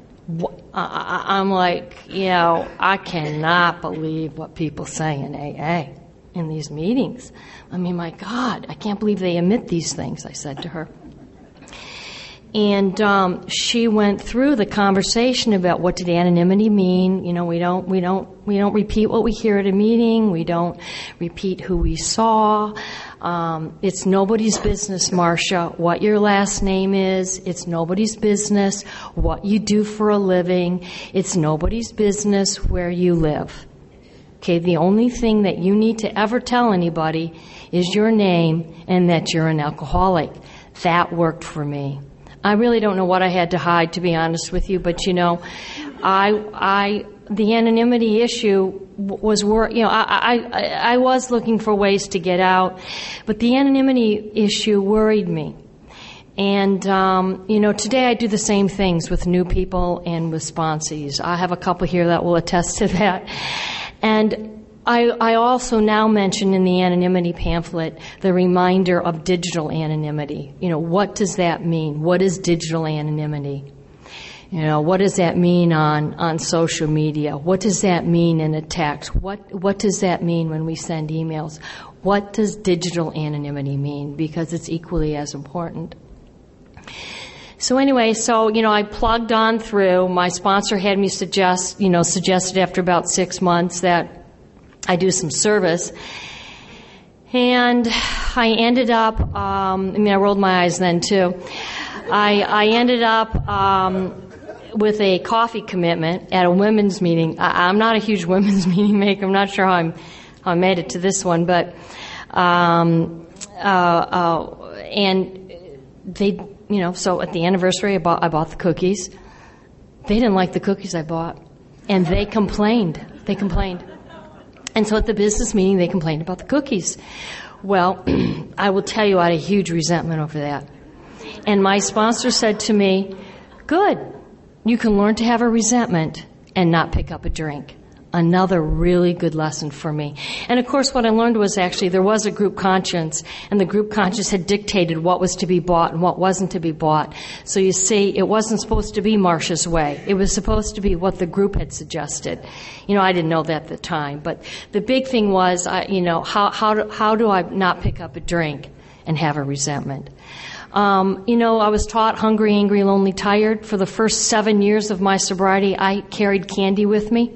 I'm like, you know, I cannot believe what people say in A A. In these meetings. I mean, my God, I can't believe they admit these things, I said to her. And um, she went through the conversation about what did anonymity mean. You know, we don't, we don't, we don't repeat what we hear at a meeting. We don't repeat who we saw. Um, it's nobody's business, Marcia, what your last name is. It's nobody's business what you do for a living. It's nobody's business where you live. Okay, the only thing that you need to ever tell anybody is your name and that you're an alcoholic. That worked for me. I really don't know what I had to hide, to be honest with you, but you know, I, I, the anonymity issue was, you know, I, I, I was looking for ways to get out, but the anonymity issue worried me. And, um, you know, today I do the same things with new people and with sponsees. I have a couple here that will attest to that. And I, I also now mention in the anonymity pamphlet the reminder of digital anonymity. You know, what does that mean? What is digital anonymity? You know, what does that mean on, on social media? What does that mean in a text? What what does that mean when we send emails? What does digital anonymity mean? Because it's equally as important. So anyway, so, you know, I plugged on through. My sponsor had me suggest, you know, suggested after about six months that I do some service. And I ended up, um, I mean, I rolled my eyes then too. I, I ended up um, with a coffee commitment at a women's meeting. I, I'm not a huge women's meeting maker. I'm not sure how, I'm, how I made it to this one, but, um, uh, uh, and they, you know, so at the anniversary, I bought, I bought the cookies. They didn't like the cookies I bought, and they complained. They complained. And so at the business meeting, they complained about the cookies. Well, I will tell you, I had a huge resentment over that. And my sponsor said to me, good, you can learn to have a resentment and not pick up a drink. Another really good lesson for me. And of course, what I learned was actually there was a group conscience, and the group conscience had dictated what was to be bought and what wasn't to be bought. So you see, it wasn't supposed to be Marcia's way. It was supposed to be what the group had suggested. You know, I didn't know that at the time, but the big thing was, I, you know, how how do, how do I not pick up a drink and have a resentment? Um, you know, I was taught hungry, angry, lonely, tired. For the first seven years of my sobriety, I carried candy with me.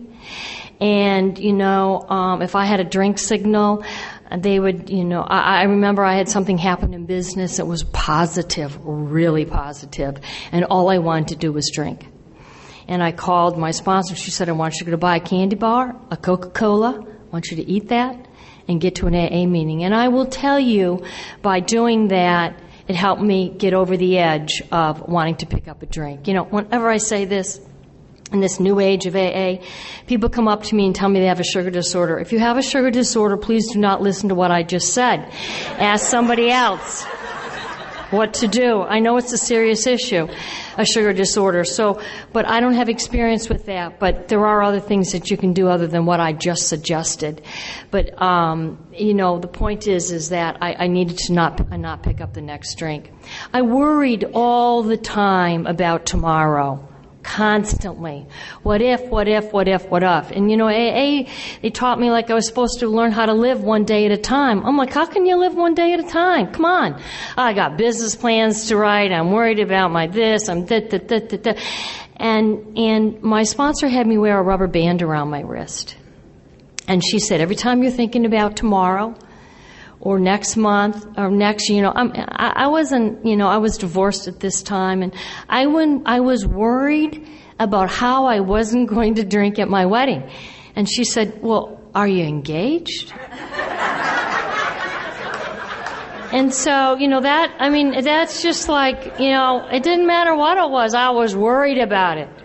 And, you know, um, if I had a drink signal, they would, you know, I, I remember I had something happen in business that was positive, really positive, and all I wanted to do was drink. And I called my sponsor. She said, I want you to buy a candy bar, a Coca-Cola. I want you to eat that and get to an A A meeting. And I will tell you, by doing that, it helped me get over the edge of wanting to pick up a drink. You know, whenever I say this, in this new age of A A, people come up to me and tell me they have a sugar disorder. If you have a sugar disorder, please do not listen to what I just said. Ask somebody else what to do. I know it's a serious issue, a sugar disorder. So, but I don't have experience with that. But there are other things that you can do other than what I just suggested. But um, you know, the point is, is that I, I needed to not not pick up the next drink. I worried all the time about tomorrow. Constantly. What if, what if, what if, what if? And you know, A A, they taught me like I was supposed to learn how to live one day at a time. I'm like, how can you live one day at a time? Come on. I got business plans to write. I'm worried about my this. I'm da, da, da, da, da. And, and my sponsor had me wear a rubber band around my wrist. And she said, every time you're thinking about tomorrow, or next month, or next, you know, I'm, I, I wasn't, you know, I was divorced at this time, and I went, I was worried about how I wasn't going to drink at my wedding. And she said, well, are you engaged? And so, you know, that, I mean, that's just like, you know, it didn't matter what it was, I was worried about it.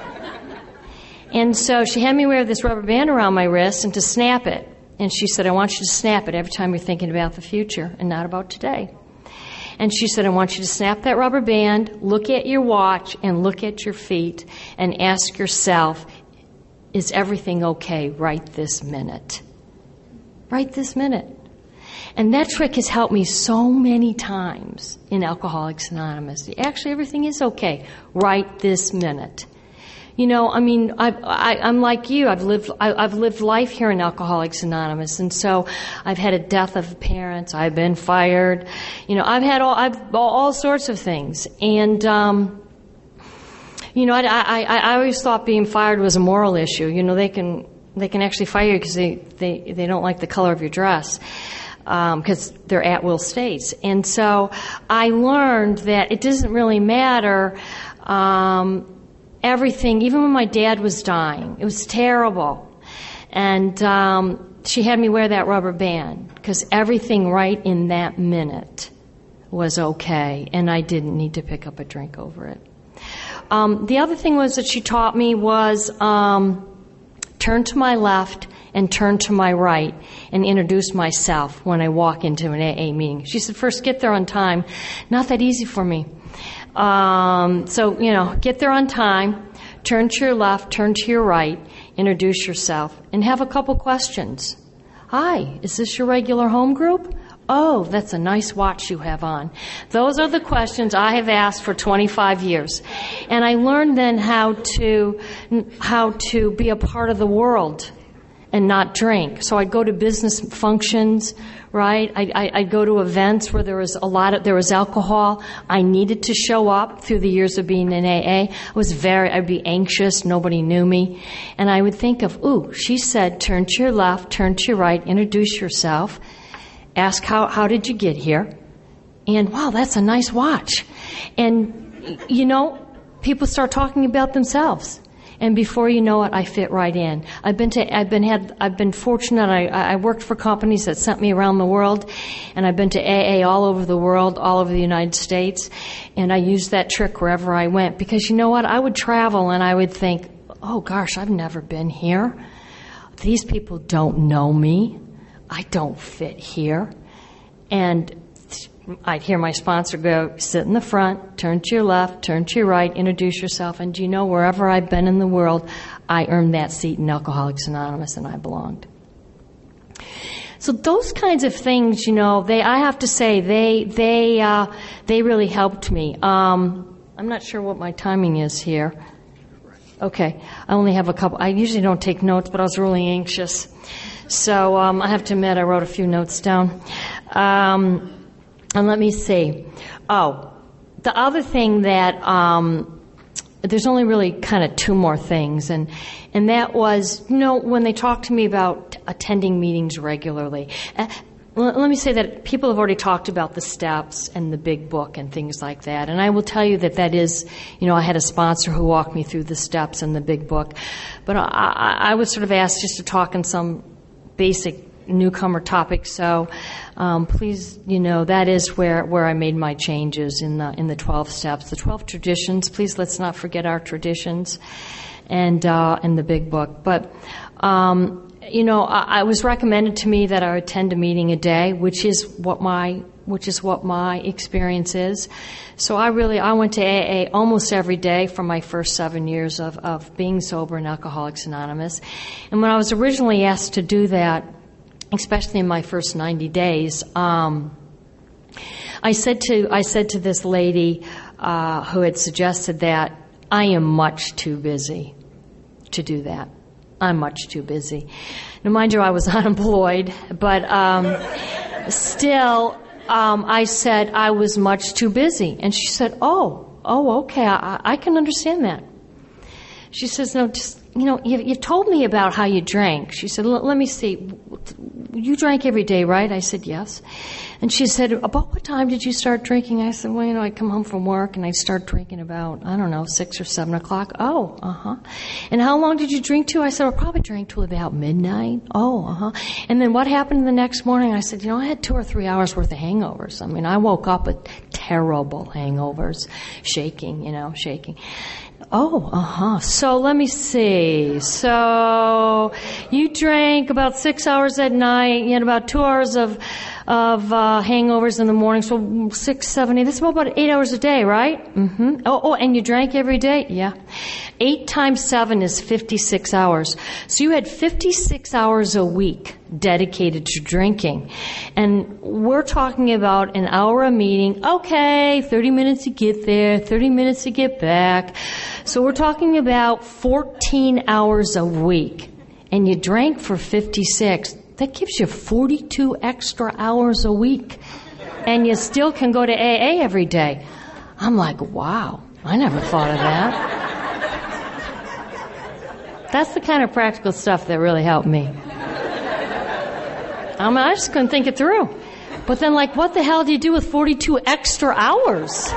And so she had me wear this rubber band around my wrist and to snap it. And she said, I want you to snap it every time you're thinking about the future and not about today. And she said, I want you to snap that rubber band, look at your watch, and look at your feet, and ask yourself, is everything okay right this minute? Right this minute. And that trick has helped me so many times in Alcoholics Anonymous. Actually, everything is okay right this minute. You know, I mean, I, I, I'm like you. I've lived, I, I've lived life here in Alcoholics Anonymous, and so I've had a death of parents. I've been fired. You know, I've had all, I've all, all sorts of things, and um, you know, I, I, I always thought being fired was a moral issue. You know, they can, they can actually fire you because they, they, they don't like the color of your dress. Because um, they're at-will states. And so I learned that it doesn't really matter um, everything, even when my dad was dying. It was terrible. And um, she had me wear that rubber band because everything right in that minute was okay, and I didn't need to pick up a drink over it. Um, the other thing was that she taught me was um, turn to my left and turn to my right and introduce myself when I walk into an A A meeting. She said, first, get there on time. Not that easy for me. Um, so, you know, get there on time, turn to your left, turn to your right, introduce yourself, and have a couple questions. Hi, is this your regular home group? Oh, that's a nice watch you have on. Those are the questions I have asked for twenty-five years. And I learned then how to, how to be a part of the world and not drink. So I'd go to business functions, right? I, I, I'd go to events where there was a lot of, there was alcohol. I needed to show up through the years of being in A A. I was very, I'd be anxious. Nobody knew me. And I would think of, ooh, she said, turn to your left, turn to your right, introduce yourself, ask how, how did you get here? And wow, that's a nice watch. And, you know, people start talking about themselves. And before you know it, I fit right in. I've been to, I've been had, I've been fortunate. I, I worked for companies that sent me around the world, and I've been to A A all over the world, all over the United States, and I used that trick wherever I went. Because you know what? I would travel and I would think, oh gosh, I've never been here. These people don't know me. I don't fit here. And I'd hear my sponsor go, sit in the front, turn to your left, turn to your right, introduce yourself, and do you know, wherever I've been in the world, I earned that seat in Alcoholics Anonymous, and I belonged. So those kinds of things, you know, they, I have to say, they, they, uh, they really helped me. Um, I'm not sure what my timing is here. Okay, I only have a couple. I usually don't take notes, but I was really anxious. So um, I have to admit, I wrote a few notes down. Um, And let me see. Oh, the other thing that, um, there's only really kind of two more things, and and that was, you know, when they talked to me about attending meetings regularly. Uh, let me say that people have already talked about the steps and the big book and things like that, and I will tell you that that is, you know, I had a sponsor who walked me through the steps and the big book, but I, I, I was sort of asked just to talk in some basic newcomer topic, so um, please, you know, that is where, where I made my changes in the in the twelve steps, the twelve traditions. Please, let's not forget our traditions, and uh, and the big book. But um, you know, I, I was recommended to me that I attend a meeting a day, which is what my which is what my experience is. So I really I went to A A almost every day for my first seven years of of being sober in Alcoholics Anonymous, and when I was originally asked to do that, especially in my first ninety days, um, I said to I said to this lady uh, who had suggested that, I am much too busy to do that. I'm much too busy. Now, mind you, I was unemployed, but um, still, um, I said I was much too busy, and she said, "Oh, oh, okay, I, I can understand that." She says, "No, just." You know, you, you told me about how you drank. She said, let me see. You drank every day, right? I said, yes. And she said, about what time did you start drinking? I said, well, you know, I'd come home from work and I'd start drinking about, I don't know, six or seven o'clock. Oh, uh-huh. And how long did you drink to? I said, I probably drank till about midnight. Oh, uh-huh. And then what happened the next morning? I said, you know, I had two or three hours worth of hangovers. I mean, I woke up with terrible hangovers, shaking, you know, shaking. Oh, uh-huh. So let me see. So you drank about six hours at night. You had about two hours of of uh, hangovers in the morning. So six, seven, eight. That's about eight hours a day, right? Mm-hmm. Oh, oh, and you drank every day? Yeah. Eight times seven is fifty-six hours. So you had fifty-six hours a week dedicated to drinking. And we're talking about an hour a meeting. Okay, thirty minutes to get there, thirty minutes to get back. So we're talking about fourteen hours a week. And you drank for fifty-six. That gives you forty-two extra hours a week. And you still can go to A A every day. I'm like, wow, I never thought of that. That's the kind of practical stuff that really helped me. I mean, I just couldn't think it through. But then, like, what the hell do you do with forty-two extra hours?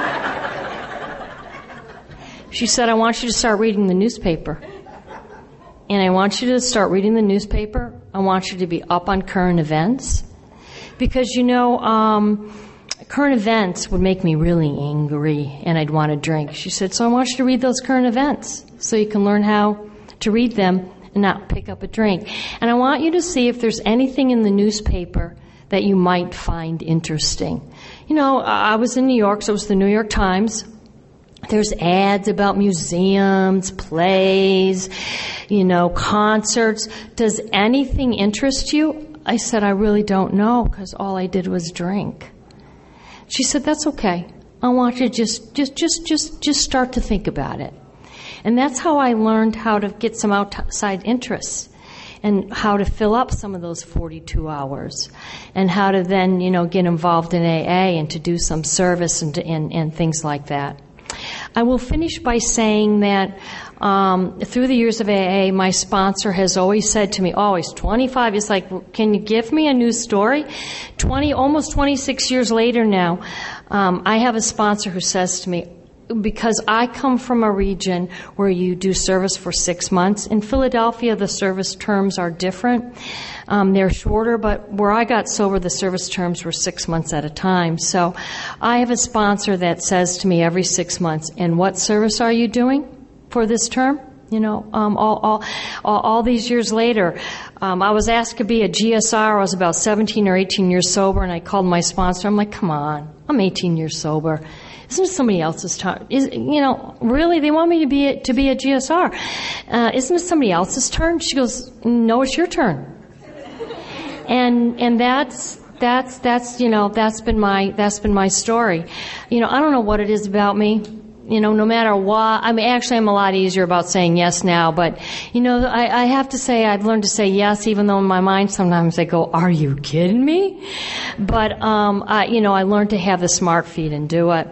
She said, I want you to start reading the newspaper. And I want you to start reading the newspaper. I want you to be up on current events. Because, you know, um, current events would make me really angry and I'd want to drink. She said, so I want you to read those current events so you can learn how to read them and not pick up a drink. And I want you to see if there's anything in the newspaper that you might find interesting. You know, I was in New York, so it was the New York Times. There's ads about museums, plays, you know, concerts. Does anything interest you? I said, I really don't know, because all I did was drink. She said, that's okay. I want you to just, just, just, just, just start to think about it. And that's how I learned how to get some outside interests and how to fill up some of those forty-two hours and how to then, you know, get involved in A A and to do some service and, and, and things like that. I will finish by saying that um, through the years of A A, my sponsor has always said to me, always, twenty-five, it's like, can you give me a new story? twenty, almost twenty-six years later now, um, I have a sponsor who says to me, because I come from a region where you do service for six months. In Philadelphia, the service terms are different. Um, they're shorter, but where I got sober, the service terms were six months at a time. So I have a sponsor that says to me every six months, and what service are you doing for this term? You know, um, all, all, all, all these years later, um, I was asked to be a G S R. I was about seventeen or eighteen years sober, and I called my sponsor. I'm like, come on, I'm eighteen years sober. Isn't it somebody else's turn? Is, you know, really, they want me to be a, to be a G S R. Uh, isn't it somebody else's turn? She goes, no, it's your turn. And and that's that's that's you know that's been my that's been my story. You know, I don't know what it is about me. You know, no matter what, I mean, actually, I'm a lot easier about saying yes now. But you know, I, I have to say I've learned to say yes, even though in my mind sometimes I go, "Are you kidding me?" But um, I, you know, I learned to have the smart feet and do it.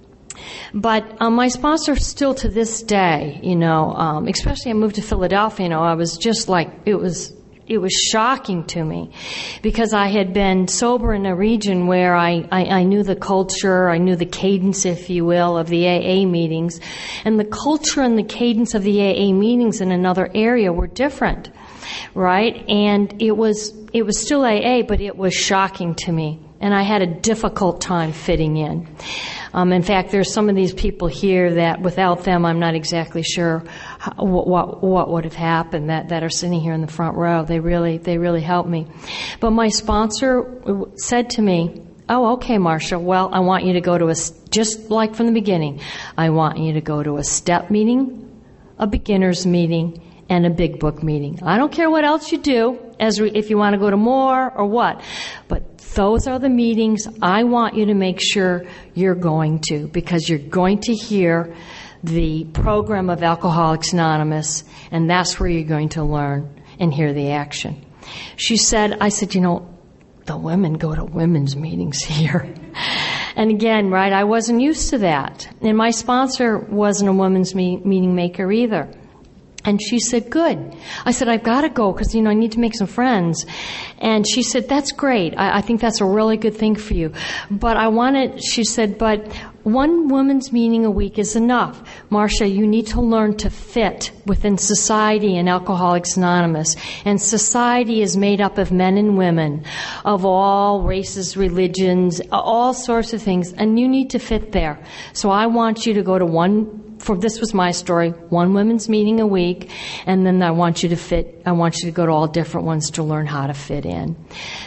But um, my sponsor still to this day, you know, um, especially I moved to Philadelphia, you know, I was just like, it was, it was shocking to me because I had been sober in a region where I, I, I knew the culture, I knew the cadence, if you will, of the A A meetings. And the culture and the cadence of the A A meetings in another area were different, right? And it was, it was still A A, but it was shocking to me. And I had a difficult time fitting in. Um, in fact, there's some of these people here that without them, I'm not exactly sure how, what, what what would have happened. That that are sitting here in the front row. They really they really helped me. But my sponsor said to me, "Oh, okay, Marcia. Well, I want you to go to a just like from the beginning. I want you to go to a step meeting, a beginners meeting, and a big book meeting. I don't care what else you do, as re, if you want to go to more or what, but." Those are the meetings I want you to make sure you're going to, because you're going to hear the program of Alcoholics Anonymous, and that's where you're going to learn and hear the action. She said, I said, you know, the women go to women's meetings here. And again, right, I wasn't used to that. And my sponsor wasn't a women's me- meeting maker either. And she said, good. I said, I've got to go because, you know, I need to make some friends. And she said, that's great. I, I think that's a really good thing for you. But I wanted, she said, but one women's meeting a week is enough. Marcia, you need to learn to fit within society and Alcoholics Anonymous. And society is made up of men and women of all races, religions, all sorts of things. And you need to fit there. So I want you to go to one For this was my story, one women's meeting a week, and then I want you to fit, I want you to go to all different ones to learn how to fit in.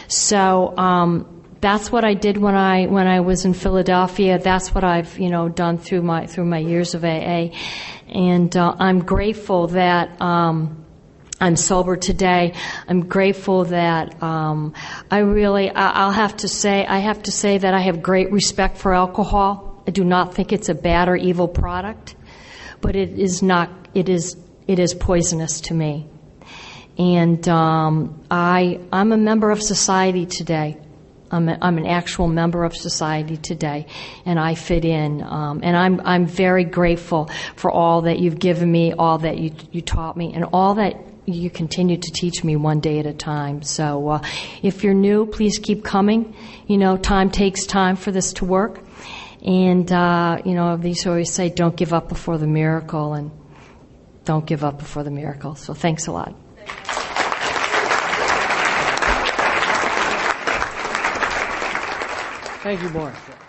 So, um, that's what I did when I, when I was in Philadelphia. That's what I've, you know, done through my, through my years of A A. And, uh, I'm grateful that, um, I'm sober today. I'm grateful that, um, I really, I, I'll have to say, I have to say that I have great respect for alcohol. I do not think it's a bad or evil product. But it is not, it is, it is poisonous to me. And, um, I, I'm a member of society today. I'm, a, I'm an actual member of society today, and I fit in. Um, and I'm, I'm very grateful for all that you've given me, all that you, you taught me, and all that you continue to teach me one day at a time. So, uh, if you're new, please keep coming. You know, time takes time for this to work. And, uh, you know, these always say, don't give up before the miracle, and don't give up before the miracle. So thanks a lot. Thank you, Marcia.